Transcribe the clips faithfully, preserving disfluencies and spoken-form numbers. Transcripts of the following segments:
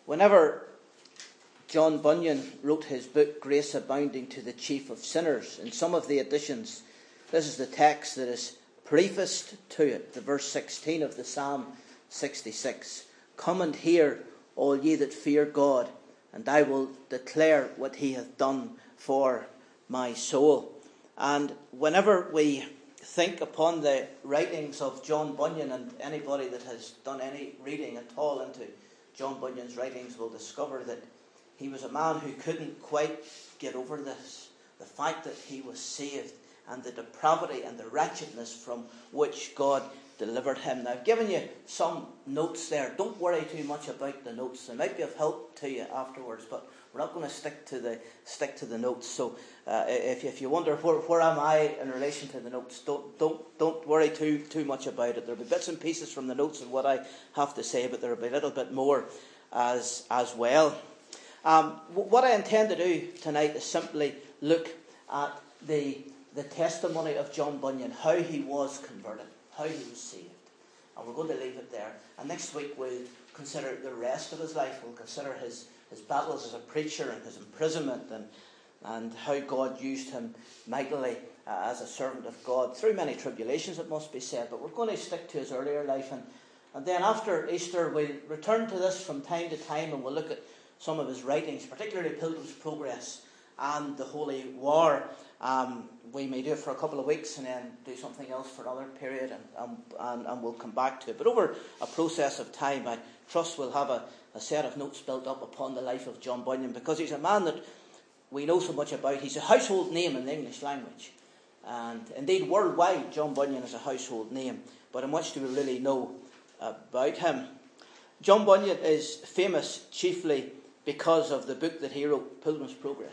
Whenever John Bunyan wrote his book, Grace Abounding to the Chief of Sinners, in some of the editions, this is the text that is prefaced to it, the verse sixteen of the Psalm sixty-six. Come and hear, all ye that fear God, and I will declare what he hath done for my soul. And whenever we think upon the writings of John Bunyan, and anybody that has done any reading at all into John Bunyan's writings will discover that he was a man who couldn't quite get over this, the fact that he was saved and the depravity and the wretchedness from which God delivered him. Now, I've given you some notes there. Don't worry too much about the notes. They might be of help to you afterwards, but we're not going to stick to the stick to the notes. So, uh, if if you wonder where where am I in relation to the notes, don't don't don't worry too too much about it. There'll be bits and pieces from the notes and what I have to say, but there'll be a little bit more as as well. Um, what I intend to do tonight is simply look at the the testimony of John Bunyan, how he was converted, how he was saved. And we're going to leave it there. And next week we'll consider the rest of his life. We'll consider his, his battles as a preacher and his imprisonment and, and how God used him mightily uh, as a servant of God through many tribulations, it must be said. But we're going to stick to his earlier life. And, and then after Easter we'll return to this from time to time and we'll look at some of his writings, particularly Pilgrim's Progress and the Holy War. Um, we may do it for a couple of weeks and then do something else for another period, and, um, and, and we'll come back to it. But over a process of time, I trust we'll have a, a set of notes built up upon the life of John Bunyan, because he's a man that we know so much about. He's a household name in the English language. And indeed, worldwide, John Bunyan is a household name. But how much do we really know about him? John Bunyan is famous chiefly because of the book that he wrote, Pilgrim's Progress.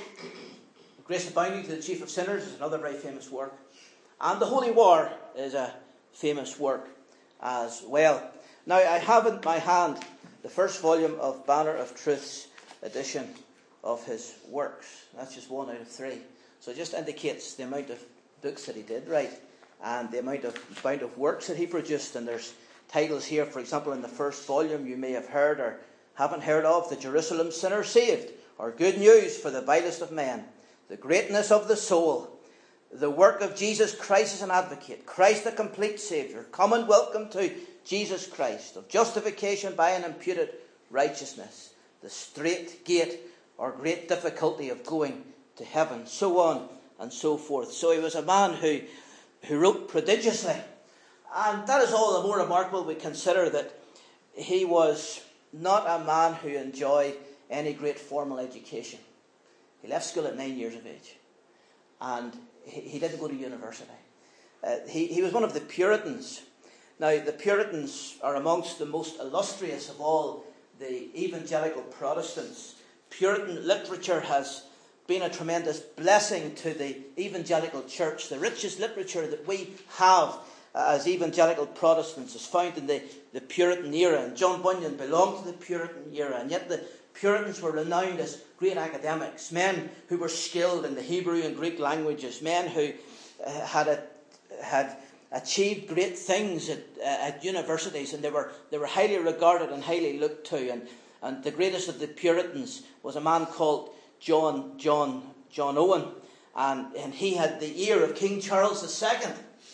Grace Abounding to the Chief of Sinners is another very famous work. And the Holy War is a famous work as well. Now, I have in my hand the first volume of Banner of Truth's edition of his works. That's just one out of three. So it just indicates the amount of books that he did write and the amount of, amount of works that he produced. And there's titles here, for example, in the first volume you may have heard or haven't heard of: The Jerusalem Sinner Saved, or Good News for the Vilest of Men, The Greatness of the Soul, The Work of Jesus Christ as an Advocate, Christ the Complete Saviour, Common Welcome to Jesus Christ, of Justification by an Imputed Righteousness, The Strait Gate, or Great Difficulty of Going to Heaven, so on and so forth. So he was a man who, who wrote prodigiously. And that is all the more remarkable we consider that he was not a man who enjoyed any great formal education. He left school at nine years of age. And he, he didn't go to university. Uh, he, he was one of the Puritans. Now, the Puritans are amongst the most illustrious of all the evangelical Protestants. Puritan literature has been a tremendous blessing to the evangelical church. The richest literature that we have as evangelical Protestants is found in the, the Puritan era. And John Bunyan belonged to the Puritan era. And yet the Puritans were renowned as great academics, men who were skilled in the Hebrew and Greek languages, men who uh, had a, had achieved great things at, uh, at universities, and they were they were highly regarded and highly looked to. And, and the greatest of the Puritans was a man called John John John Owen, and, and he had the ear of King Charles the Second.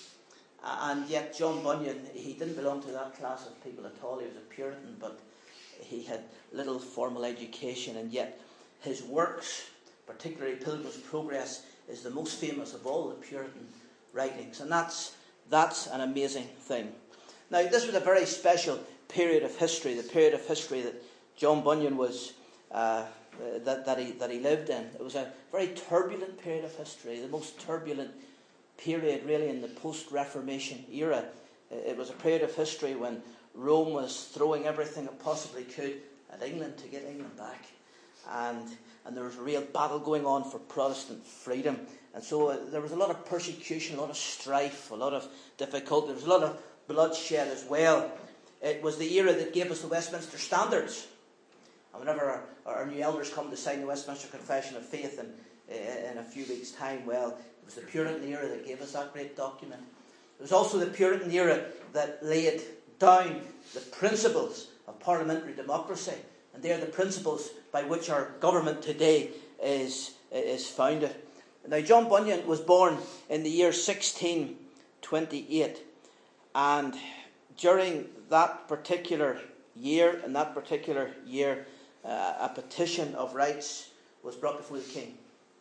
And yet John Bunyan, he didn't belong to that class of people at all. He was a Puritan, but he had little formal education, and yet his works, particularly Pilgrim's Progress, is the most famous of all the Puritan writings. And that's that's an amazing thing. Now, this was a very special period of history, the period of history that John Bunyan was uh, that, that he that he lived in. It was a very turbulent period of history, the most turbulent period really in the post-Reformation era. It was a period of history when Rome was throwing everything it possibly could at England to get England back. And, and there was a real battle going on for Protestant freedom. And so uh, there was a lot of persecution, a lot of strife, a lot of difficulty. There was a lot of bloodshed as well. It was the era that gave us the Westminster Standards. And whenever our, our new elders come to sign the Westminster Confession of Faith in, in a few weeks' time, well, it was the Puritan era that gave us that great document. It was also the Puritan era that laid down the principles of parliamentary democracy and And they're the principles by which our government today is, is founded. Now, John Bunyan was born in the year sixteen twenty-eight. And during that particular year, in that particular year, uh, a petition of rights was brought before the king.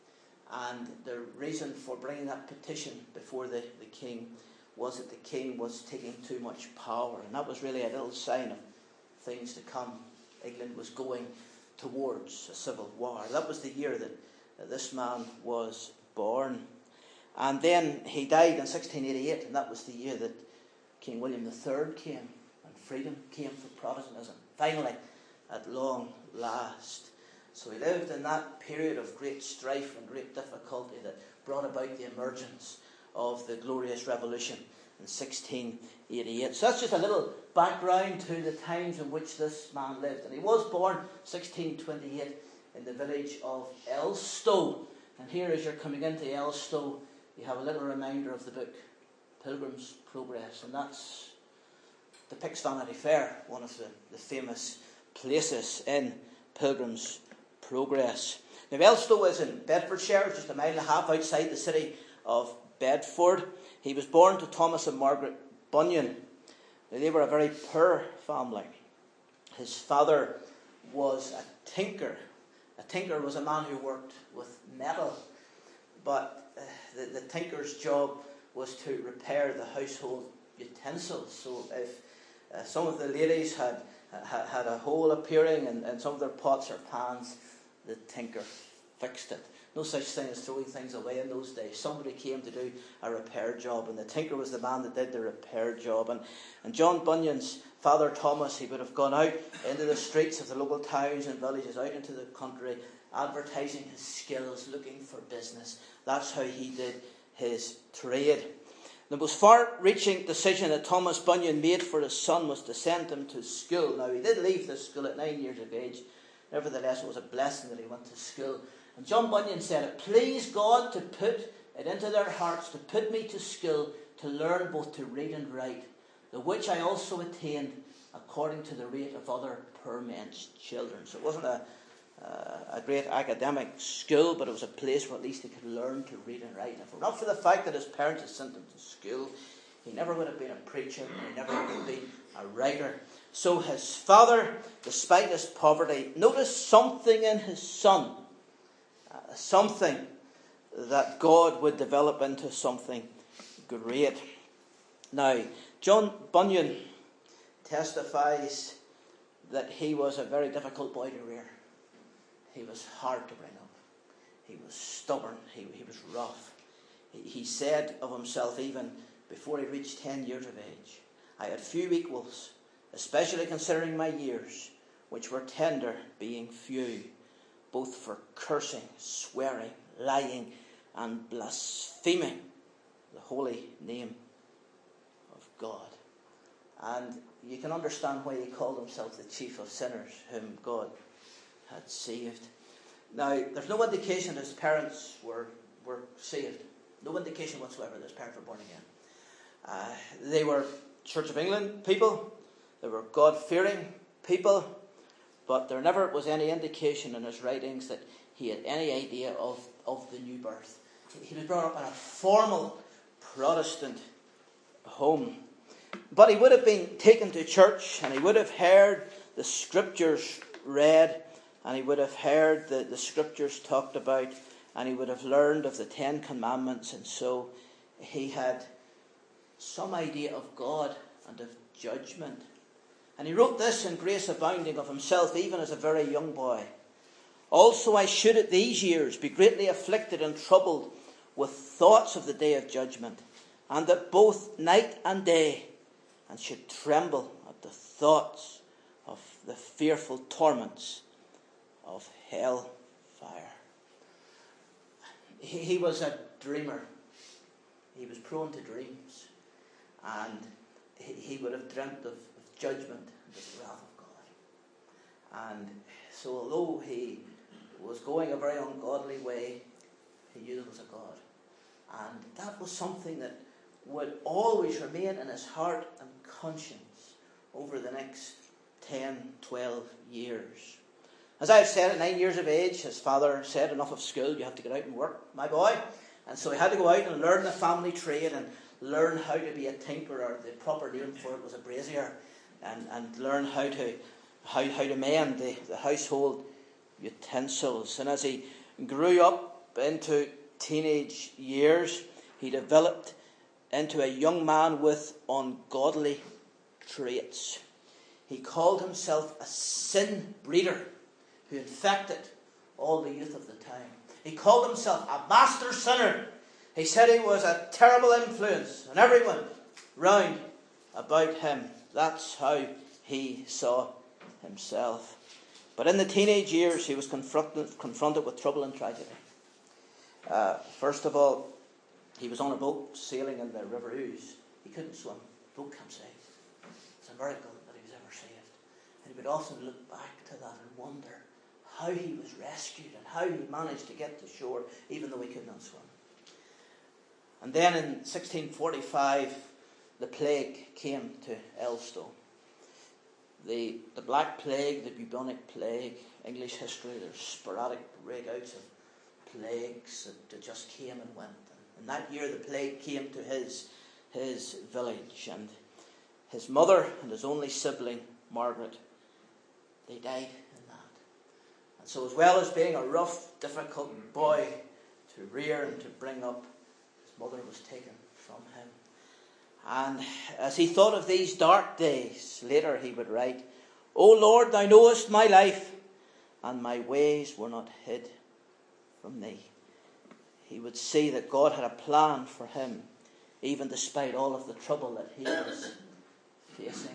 And the reason for bringing that petition before the, the king was that the king was taking too much power. And that was really a little sign of things to come. England was going towards a civil war. That was the year that, that this man was born. And then he died in sixteen eighty-eight, and that was the year that King William the Third came, and freedom came for Protestantism, finally, at long last. So he lived in that period of great strife and great difficulty that brought about the emergence of the Glorious Revolution in sixteen eighty-eight. So that's just a little background to the times in which this man lived. And he was born sixteen twenty-eight in the village of Elstow. And here, as you're coming into Elstow, you have a little reminder of the book Pilgrim's Progress. And that's depicts Vanity Fair, one of the, the famous places in Pilgrim's Progress. Now, Elstow is in Bedfordshire, just a mile and a half outside the city of Bedford. He was born to Thomas and Margaret Bunyan. Now, they were a very poor family. His father was a tinker. A tinker was a man who worked with metal. But uh, the, the tinker's job was to repair the household utensils. So if uh, some of the ladies had, had, had a hole appearing in, in some of their pots or pans, the tinker fixed it. No such thing as throwing things away in those days. Somebody came to do a repair job, and the tinker was the man that did the repair job. And, and John Bunyan's father, Thomas, he would have gone out into the streets of the local towns and villages, out into the country, advertising his skills, looking for business. That's how he did his trade. The most far-reaching decision that Thomas Bunyan made for his son was to send him to school. Now, he did leave the school at nine years of age. Nevertheless, it was a blessing that he went to school. And John Bunyan said, "It pleased God to put it into their hearts to put me to school to learn both to read and write, the which I also attained according to the rate of other poor men's children." So it wasn't a, uh, a great academic school, but it was a place where at least he could learn to read and write. And if it were not for the fact that his parents had sent him to school, he never would have been a preacher, and he never would have been a writer. So his father, despite his poverty, noticed something in his son, uh, something that God would develop into something great. Now, John Bunyan testifies that he was a very difficult boy to rear. He was hard to bring up. He was stubborn. He, he was rough. He, he said of himself, even before he reached ten years of age, "I had few equals, especially considering my years, which were tender, being few, both for cursing, swearing, lying, and blaspheming the holy name of God." And you can understand why he called himself the chief of sinners, whom God had saved. Now, there's no indication his parents were, were saved. No indication whatsoever that his parents were born again. Uh, they were Church of England people. They were God-fearing people. But there never was any indication in his writings that he had any idea of, of the new birth. He was brought up in a formal Protestant home. But he would have been taken to church, and he would have heard the scriptures read, and he would have heard the, the scriptures talked about, and he would have learned of the Ten Commandments, and so he had some idea of God and of judgment. And he wrote this in Grace Abounding of himself, even as a very young boy. "Also I should at these years be greatly afflicted and troubled with thoughts of the day of judgment, and that both night and day, and should tremble at the thoughts of the fearful torments of hell fire." He, he was a dreamer. He was prone to dreams. And he, he would have dreamt of, of judgment and of the wrath of God. And so although he was going a very ungodly way, he knew there was a God. And that was something that would always remain in his heart and conscience over the next ten, twelve years. As I've said, at nine years of age, his father said, enough of school, you have to get out and work, my boy. And so he had to go out and learn the family trade and learn how to be a tinker, or the proper name for it was a brazier, and, and learn how to how, how to mend the, the household utensils. And as he grew up into teenage years, he developed into a young man with ungodly traits. He called himself a sin breeder who infected all the youth of the time. He called himself a master sinner. He said he was a terrible influence on everyone round about him. That's how he saw himself. But in the teenage years, he was confronted, confronted with trouble and tragedy. Uh, first of all, he was on a boat sailing in the River Ouse. He couldn't swim. The boat capsized. It's a miracle that he was ever saved. And he would often look back to that and wonder how he was rescued and how he managed to get to shore even though he could not swim. And then in sixteen forty-five, the plague came to Elstow. The, the Black Plague, the bubonic plague, English history, there's sporadic breakouts of plagues that just came and went. And that year the plague came to his, his village, and his mother and his only sibling, Margaret, they died in that. And so as well as being a rough, difficult boy to rear and to bring up, his mother was taken from him. And as he thought of these dark days, later he would write, "O Lord, thou knowest my life, and my ways were not hid from thee." He would see that God had a plan for him, even despite all of the trouble that he was facing.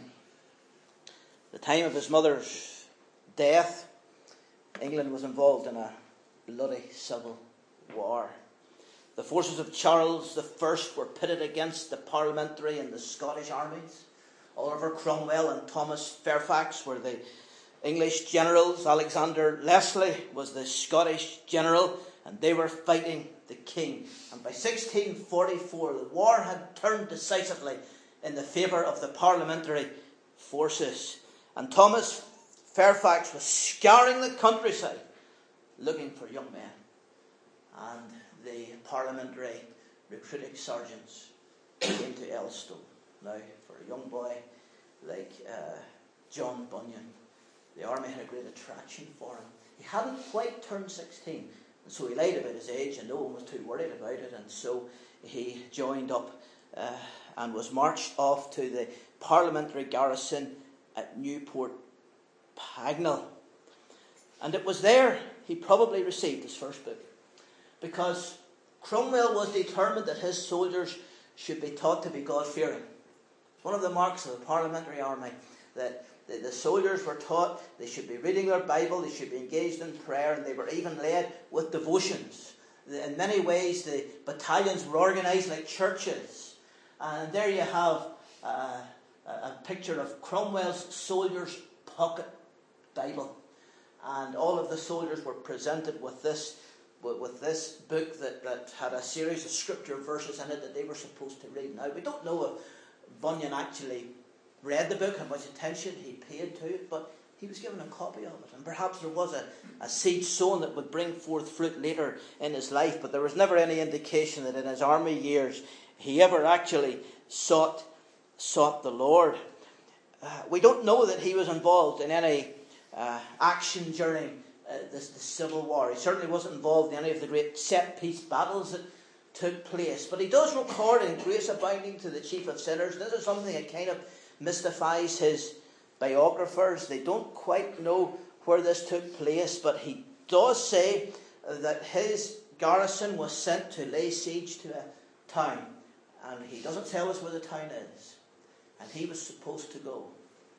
The time of his mother's death, England was involved in a bloody civil war. The forces of Charles the First were pitted against the Parliamentary and the Scottish armies. Oliver Cromwell and Thomas Fairfax were the English generals. Alexander Leslie was the Scottish general, and they were fighting the king. And by sixteen forty-four, the war had turned decisively in the favour of the Parliamentary forces. And Thomas Fairfax was scouring the countryside looking for young men. And the Parliamentary recruiting sergeants came to Elstow. Now, for a young boy like uh, John Bunyan, the army had a great attraction for him. He hadn't quite turned sixteen, and so he lied about his age, and no one was too worried about it, and so he joined up uh, and was marched off to the Parliamentary garrison at Newport Pagnell. And it was there he probably received his first book, because Cromwell was determined that his soldiers should be taught to be God-fearing. It's one of the marks of the Parliamentary army, that the, the soldiers were taught they should be reading their Bible, they should be engaged in prayer, and they were even led with devotions. In many ways, the battalions were organised like churches. And there you have uh, a picture of Cromwell's soldiers' pocket Bible. And all of the soldiers were presented with this with this book that, that had a series of scripture verses in it that they were supposed to read. Now, we don't know if Bunyan actually read the book, how much attention he paid to it, but he was given a copy of it. And perhaps there was a, a seed sown that would bring forth fruit later in his life, but there was never any indication that in his army years he ever actually sought, sought the Lord. Uh, we don't know that he was involved in any uh, action during Uh, this, the Civil War. He certainly wasn't involved in any of the great set-piece battles that took place. But he does record in Grace Abounding to the Chief of Sinners. This is something that kind of mystifies his biographers. They don't quite know where this took place, but he does say that his garrison was sent to lay siege to a town. And he doesn't tell us where the town is. And he was supposed to go.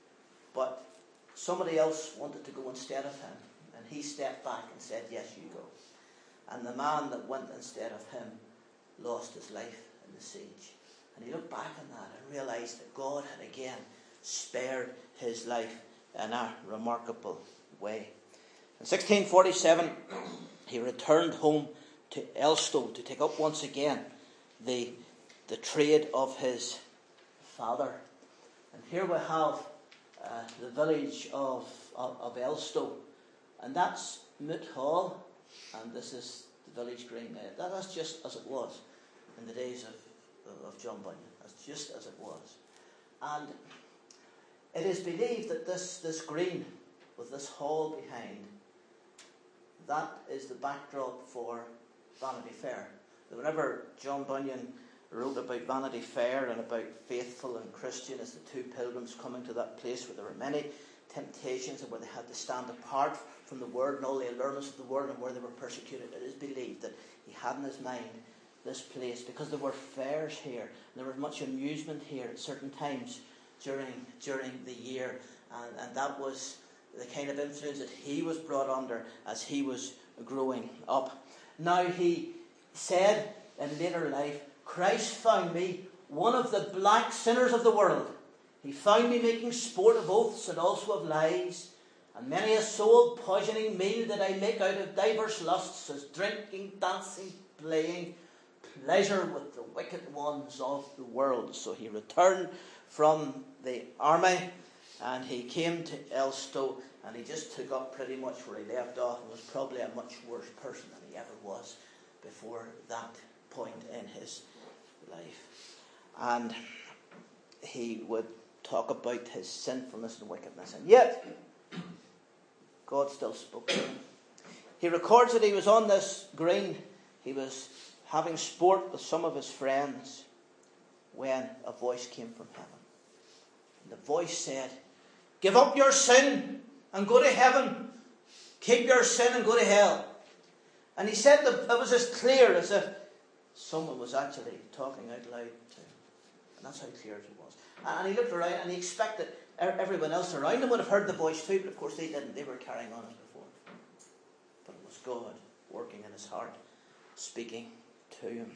But somebody else wanted to go instead of him. And he stepped back and said, "Yes, you go." And the man that went instead of him lost his life in the siege. And he looked back on that and realised that God had again spared his life in a remarkable way. In sixteen forty-seven, he returned home to Elstow to take up once again the, the trade of his father. And here we have uh, the village of, of, of Elstow. And that's Moot Hall, and this is the village green now. That, that's just as it was in the days of, of, of John Bunyan. That's just as it was. And it is believed that this, this green, with this hall behind, that is the backdrop for Vanity Fair. Whenever John Bunyan wrote about Vanity Fair and about faithful and Christian as the two pilgrims coming to that place where there were many temptations and where they had to stand apart from the word and all the allurements of the word and where they were persecuted, it is believed that he had in his mind this place because there were fairs here and there was much amusement here at certain times during during the year, and, and that was the kind of influence that he was brought under as he was growing up. Now, he said in later life, Christ found me one of the black sinners of the world. He found me making sport of oaths and also of lies, and many a soul-poisoning meal did I make out of diverse lusts, as drinking, dancing, playing, pleasure with the wicked ones of the world. So he returned from the army, and he came to Elstow, and he just took up pretty much where he left off, and was probably a much worse person than he ever was before that point in his life. And he would talk about his sinfulness and wickedness, and yet God still spoke to him. He records that he was on this green, he was having sport with some of his friends, when a voice came from heaven. And the voice said, "Give up your sin and go to heaven. Keep your sin and go to hell." And he said that it was as clear as if someone was actually talking out loud to him. And that's how clear it was. And he looked around and he expected everyone else around him would have heard the voice too, but of course they didn't. They were carrying on as before. But it was God working in his heart, speaking to him.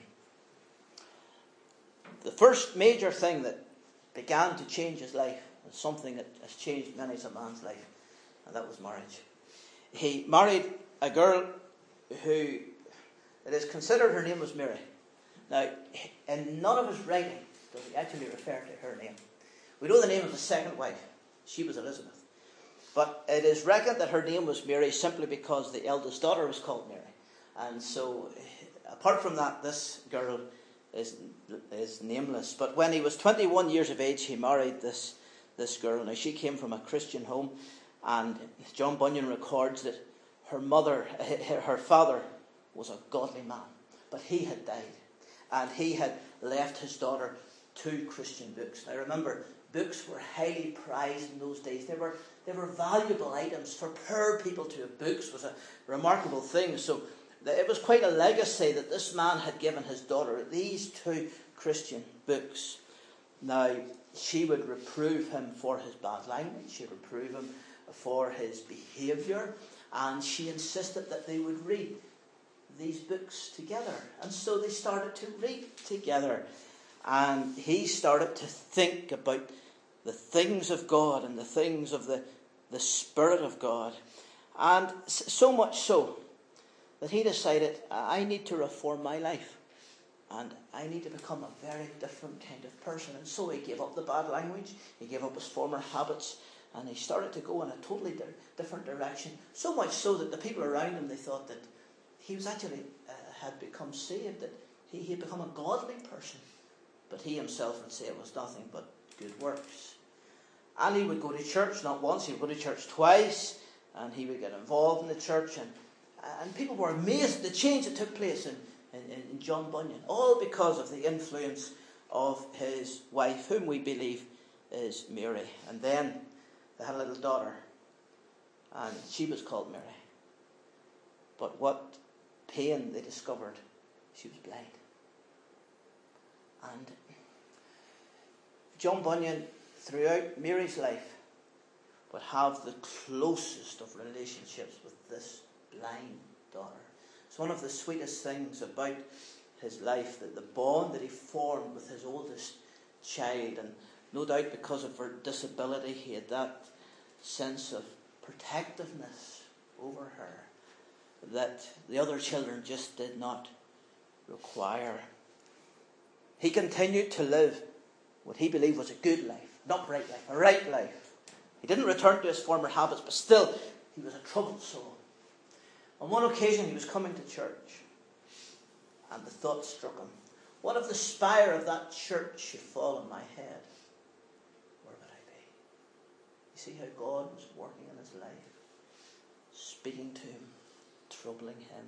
The first major thing that began to change his life was something that has changed many a man's life, and that was marriage. He married a girl who it is considered her name was Mary. Now, in none of his writing does he actually refer to her name. We know the name of the second wife. She was Elizabeth. But it is reckoned that her name was Mary simply because the eldest daughter was called Mary. And so, apart from that, this girl is is nameless. But when he was twenty-one years of age, he married this, this girl. Now, she came from a Christian home, and John Bunyan records that her mother, her father, was a godly man. But he had died, and he had left his daughter two Christian books. Now, remember, books were highly prized in those days. They were they were valuable items. For poor people to have books was a remarkable thing. So it was quite a legacy that this man had given his daughter, these two Christian books. Now, she would reprove him for his bad language. She would reprove him for his behaviour. And she insisted that they would read these books together. And so they started to read together. And he started to think about the things of God and the things of the, the Spirit of God. And so much so that he decided, I need to reform my life. And I need to become a very different kind of person. And so he gave up the bad language. He gave up his former habits. And he started to go in a totally di- different direction. So much so that the people around him, they thought that he was actually uh, had become saved. That he, he had become a godly person. But he himself would say it was nothing but good works. And he would go to church, not once, he would go to church twice. And he would get involved in the church. And, and people were amazed at the change that took place in, in, in John Bunyan. All because of the influence of his wife, whom we believe is Mary. And then they had a little daughter. And she was called Mary. But what pain they discovered, she was blind. And John Bunyan, throughout Mary's life, would have the closest of relationships with this blind daughter. It's one of the sweetest things about his life, that the bond that he formed with his oldest child, and no doubt because of her disability, he had that sense of protectiveness over her that the other children just did not require. He continued to live what he believed was a good life, an upright life, a right life. He didn't return to his former habits, but still He was a troubled soul. On one occasion he was coming to church, and the thought struck him, what if the spire of that church should fall on my head? Where would I be? You see how God was working in his life, speaking to him, troubling him.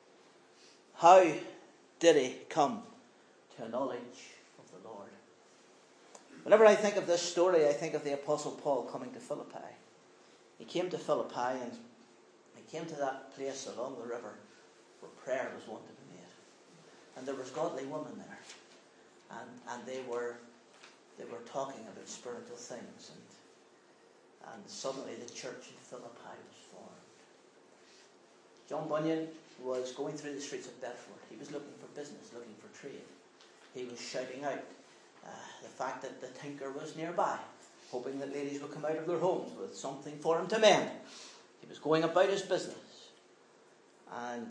How did he come to a knowledge of the Lord? Whenever I think of this story, I think of the Apostle Paul coming to Philippi. He came to Philippi, and he came to that place along the river where prayer was wont to be made. And there was godly women there. And, and they were they were talking about spiritual things. And, and suddenly the church in Philippi was formed. John Bunyan was going through the streets of Bedford. He was looking for business, looking for trade. He was shouting out uh, the fact that the tinker was nearby, hoping that ladies would come out of their homes with something for him to mend. He was going about his business. And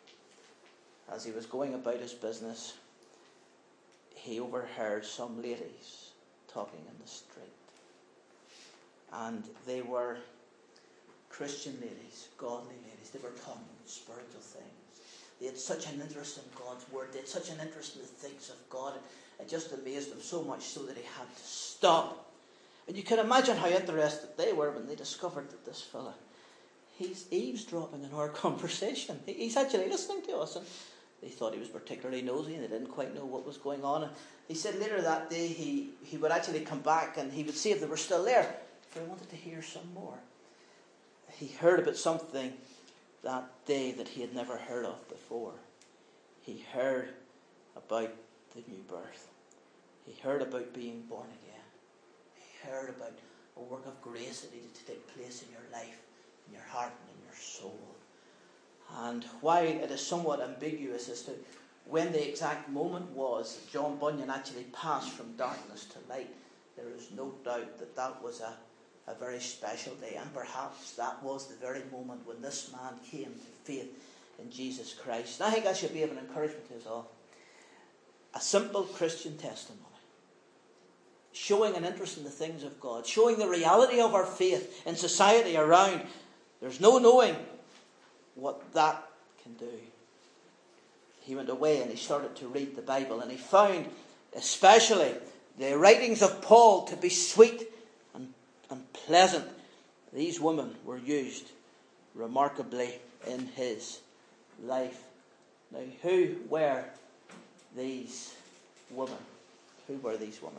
as he was going about his business, he overheard some ladies talking in the street. And they were Christian ladies, godly ladies. They were talking about spiritual things. They had such an interest in God's word. They had such an interest in the things of God. It just amazed him so much so that he had to stop. And you can imagine how interested they were when they discovered that this fella, he's eavesdropping in our conversation. He's actually listening to us. And they thought he was particularly nosy and they didn't quite know what was going on. And he said later that day he, he would actually come back and he would see if they were still there, for he wanted to hear some more. He heard about something that day that he had never heard of before. He heard about the new birth. He heard about being born again. He heard about a work of grace that needed to take place in your life, in your heart and in your soul. And while it is somewhat ambiguous as to when the exact moment was that John Bunyan actually passed from darkness to light, there is no doubt that that was a A very special day, and perhaps that was the very moment when this man came to faith in Jesus Christ. And I think that should be of an encouragement to us all. A simple Christian testimony, showing an interest in the things of God, showing the reality of our faith in society around. There's no knowing what that can do. He went away and he started to read the Bible, and he found especially the writings of Paul to be sweet and pleasant. These women were used remarkably in his life. Now, who were these women? Who were these women?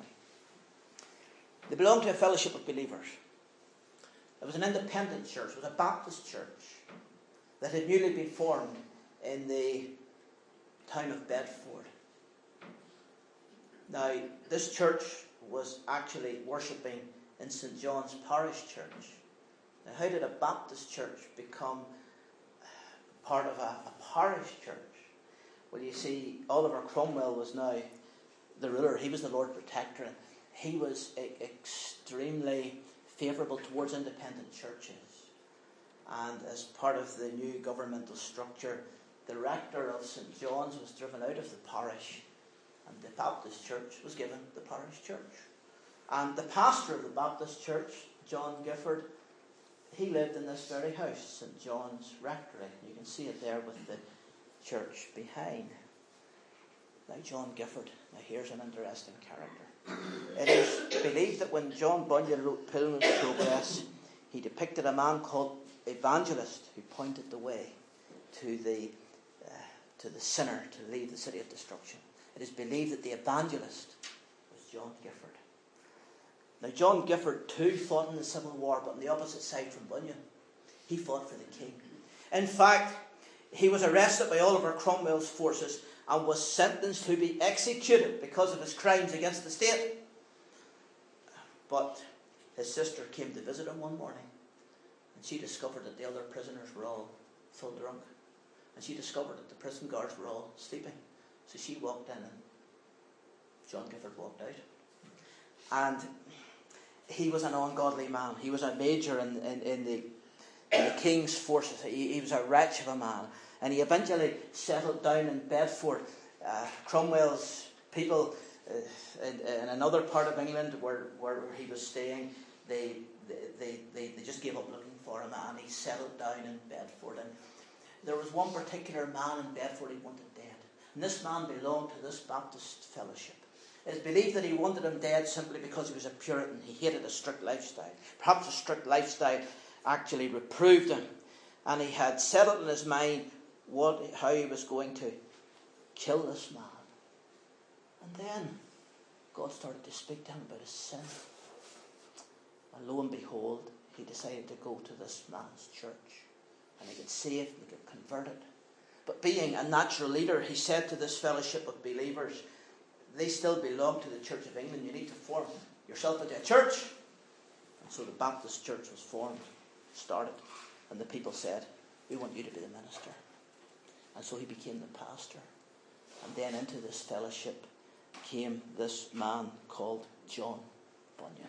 They belonged to a fellowship of believers. It was an independent church. It was a Baptist church that had newly been formed in the town of Bedford. Now, this church was actually worshipping in Saint John's Parish Church. Now, how did a Baptist church become part of a, a parish church? Well, you see, Oliver Cromwell was now the ruler. He was the Lord Protector, and he was e- extremely favourable towards independent churches. And as part of the new governmental structure, the rector of Saint John's was driven out of the parish, and the Baptist church was given the parish church. And the pastor of the Baptist church, John Gifford, he lived in this very house, Saint John's Rectory. You can see it there with the church behind. Now, John Gifford, now here's an interesting character. It is believed that when John Bunyan wrote Pilgrim's Progress, he depicted a man called Evangelist who pointed the way to the uh, to the sinner to leave the city of destruction. It is believed that the evangelist was John Gifford. Now, John Gifford too fought in the Civil War, but on the opposite side from Bunyan. He fought for the king. In fact, he was arrested by Oliver Cromwell's forces and was sentenced to be executed because of his crimes against the state. But his sister came to visit him one morning, and she discovered that the other prisoners were all full drunk. And she discovered that the prison guards were all sleeping. So she walked in, and John Gifford walked out. And he was an ungodly man. He was a major in, in, in, the, in the king's forces. He, he was a wretch of a man. And he eventually settled down in Bedford. Uh, Cromwell's people uh, in, in another part of England where, where he was staying, they they, they, they, they just gave up looking for him, and he settled down in Bedford. And there was one particular man in Bedford he wanted dead. And this man belonged to this Baptist fellowship. It is believed that he wanted him dead simply because he was a Puritan. He hated a strict lifestyle. Perhaps a strict lifestyle actually reproved him. And he had settled in his mind what, how he was going to kill this man. And then God started to speak to him about his sin. And lo and behold, he decided to go to this man's church. And he got saved and he got converted. But being a natural leader, he said to this fellowship of believers, they still belong to the Church of England. You need to form yourself into a church. And so the Baptist church was formed, started. And the people said, we want you to be the minister. And so he became the pastor. And then into this fellowship came this man called John Bunyan.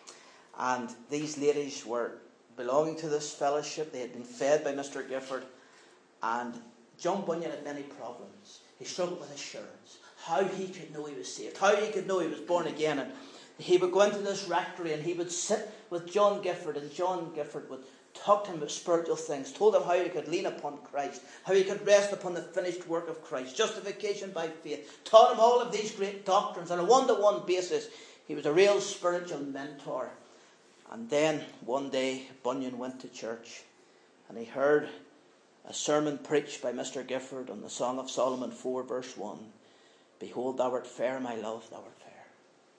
And these ladies were belonging to this fellowship. They had been fed by Mister Gifford. And John Bunyan had many problems. He struggled with assurance. How he could know he was saved. How he could know he was born again. And he would go into this rectory and he would sit with John Gifford. And John Gifford would talk to him about spiritual things. Told him how he could lean upon Christ. How he could rest upon the finished work of Christ. Justification by faith. Taught him all of these great doctrines on a one-to-one basis. He was a real spiritual mentor. And then one day Bunyan went to church. And he heard a sermon preached by Mister Gifford on the Song of Solomon four verse one. Behold, thou art fair, my love, thou art fair.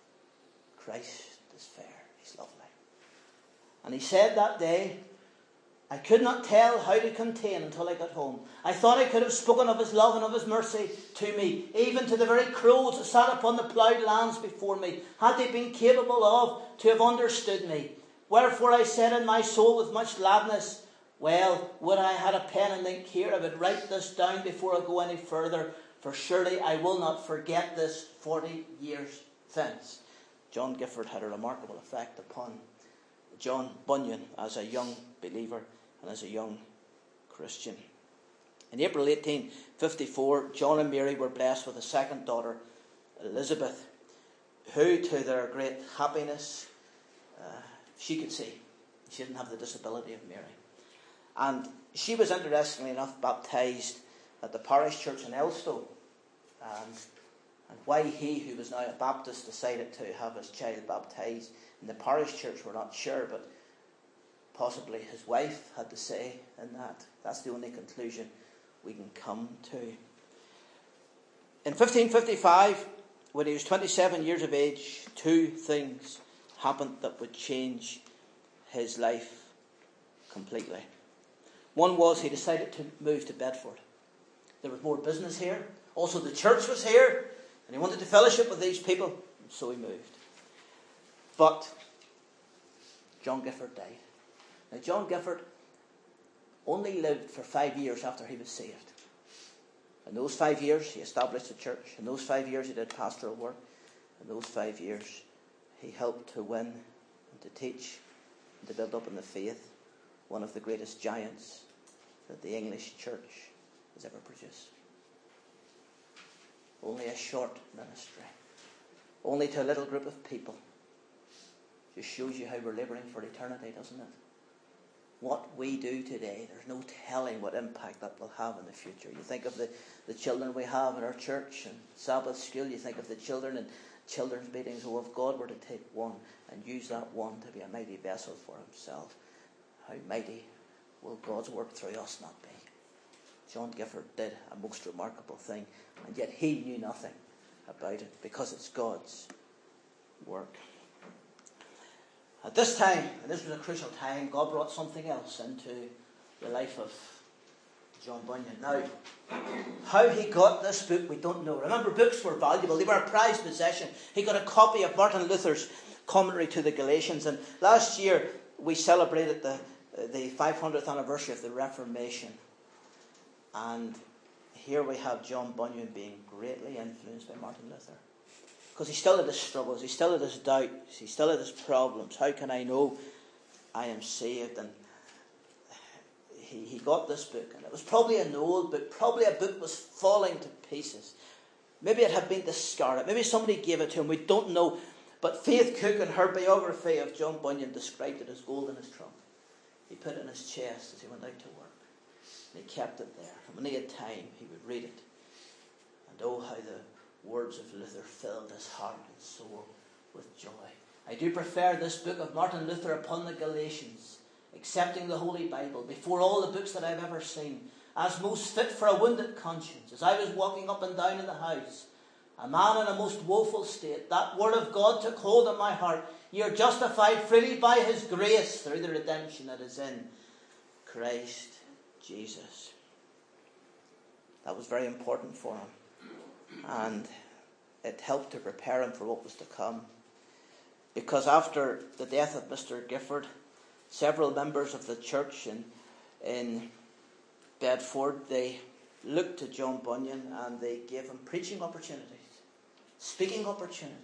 Christ is fair. He's lovely. And he said that day, I could not tell how to contain until I got home. I thought I could have spoken of his love and of his mercy to me, even to the very crows that sat upon the ploughed lands before me, had they been capable of to have understood me. Wherefore I said in my soul with much gladness, well, would I had a pen and ink here, I would write this down before I go any further. For surely I will not forget this forty years thence. John Gifford had a remarkable effect upon John Bunyan as a young believer and as a young Christian. In April eighteen fifty-four, John and Mary were blessed with a second daughter, Elizabeth, who, to their great happiness, uh, she could see. She didn't have the disability of Mary. And she was, interestingly enough, baptised at the parish church in Elstow. And, and why he, who was now a Baptist, decided to have his child baptised in the parish church, we're not sure, but possibly his wife had to say in that. That's the only conclusion we can come to. In fifteen fifty-five, when he was twenty-seven years of age, two things happened that would change his life completely. One was he decided to move to Bedford. There was more business here. Also the church was here. And he wanted to fellowship with these people. And so he moved. But John Gifford died. Now John Gifford only lived for five years after he was saved. In those five years he established a church. In those five years he did pastoral work. In those five years he helped to win and to teach and to build up in the faith one of the greatest giants that the English church has ever produced. Only a short ministry. Only to a little group of people. Just shows you how we're labouring for eternity, doesn't it? What we do today, there's no telling what impact that will have in the future. You think of the, the children we have in our church and Sabbath school. You think of the children in children's meetings. Oh, if God were to take one and use that one to be a mighty vessel for himself, how mighty will God's work through us not be? John Gifford did a most remarkable thing, and yet he knew nothing about it because it's God's work. At this time, and this was a crucial time, God brought something else into the life of John Bunyan. Now, how he got this book, we don't know. Remember, books were valuable. They were a prized possession. He got a copy of Martin Luther's commentary to the Galatians, and last year we celebrated the the five hundredth anniversary of the Reformation. And here we have John Bunyan being greatly influenced by Martin Luther. Because he still had his struggles, he still had his doubts, he still had his problems. How can I know I am saved? And he, he got this book, and it was probably an old book, probably a book was falling to pieces. Maybe it had been discarded, maybe somebody gave it to him, we don't know. But Faith Cook, in her biography of John Bunyan, described it as gold in his trunk. He put it in his chest as he went out to work. And he kept it there. And when he had time, he would read it. And oh, how the words of Luther filled his heart and soul with joy. I do prefer this book of Martin Luther upon the Galatians, accepting the Holy Bible, before all the books that I've ever seen, as most fit for a wounded conscience. As I was walking up and down in the house, a man in a most woeful state, that word of God took hold of my heart. Ye are justified freely by his grace through the redemption that is in Christ Jesus. That was very important for him. And it helped to prepare him for what was to come. Because after the death of Mister Gifford, several members of the church in, in Bedford, they looked to John Bunyan and they gave him preaching opportunities, speaking opportunities.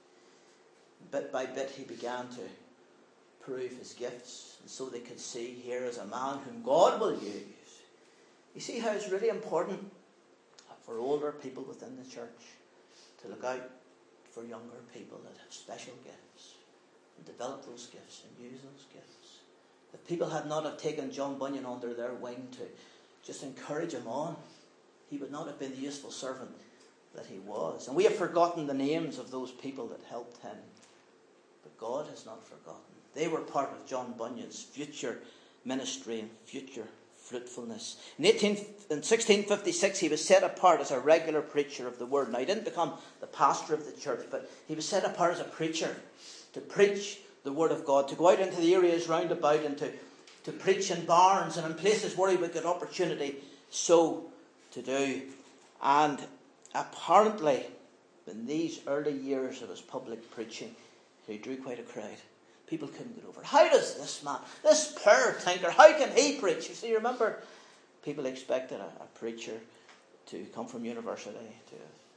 Bit by bit he began to prove his gifts, and so they could see here is a man whom God will use. You see how it's really important for older people within the church to look out for younger people that have special gifts and develop those gifts and use those gifts. If people had not have taken John Bunyan under their wing to just encourage him on, he would not have been the useful servant that he was. And we have forgotten the names of those people that helped him. But God has not forgotten. They were part of John Bunyan's future ministry and future fruitfulness. In, eighteen, in sixteen fifty-six, he was set apart as a regular preacher of the word. Now, he didn't become the pastor of the church, but he was set apart as a preacher to preach the word of God, to go out into the areas round about and to, to preach in barns and in places where he would get opportunity so to do. And apparently, in these early years of his public preaching, he drew quite a crowd. People couldn't get over it. How does this man, this poor tinker, how can he preach? You see, remember, people expected a, a preacher to come from university, to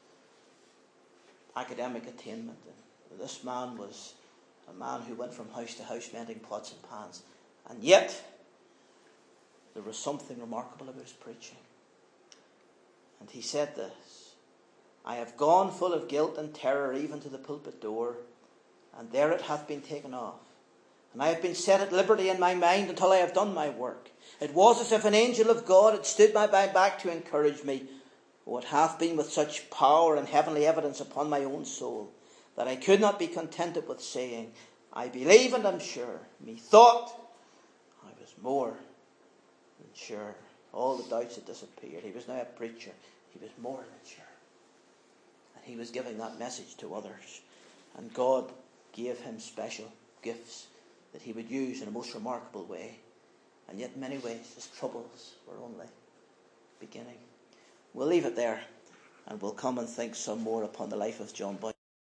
academic attainment. And this man was a man who went from house to house mending pots and pans. And yet, there was something remarkable about his preaching. And he said this: I have gone full of guilt and terror even to the pulpit door, and there it hath been taken off. And I have been set at liberty in my mind until I have done my work. It was as if an angel of God had stood by my back to encourage me. Oh, it hath been with such power and heavenly evidence upon my own soul, that I could not be contented with saying, I believe and am sure. Methought I was more than sure. All the doubts had disappeared. He was now a preacher. He was more than sure. And he was giving that message to others. And God gave him special gifts that he would use in a most remarkable way. And yet in many ways his troubles were only beginning. We'll leave it there, and we'll come and think some more upon the life of John Bunyan.